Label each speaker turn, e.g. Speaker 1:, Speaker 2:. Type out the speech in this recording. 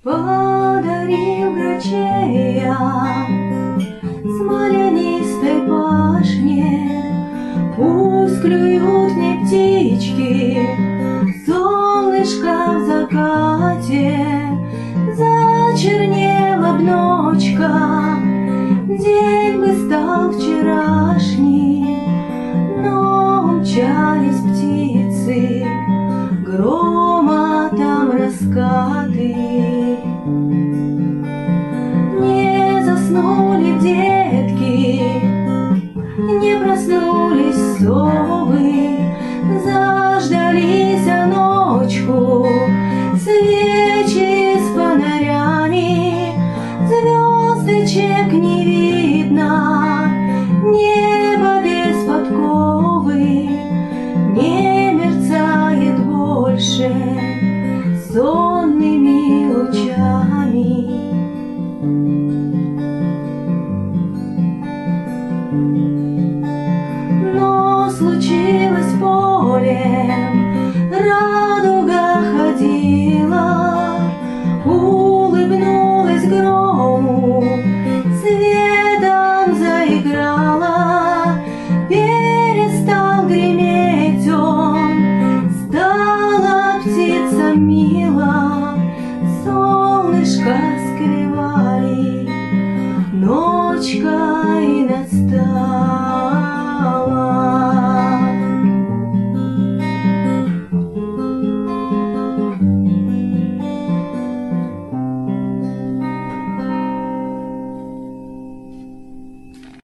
Speaker 1: Подарил грачея смолянистой пашне, пусть клюют мне птички, солнышко в закате. Зачернела б ночка, день бы стал вчерашним, но умчались птицы, громотом раскаты. Не заснули детки, не проснулись сон.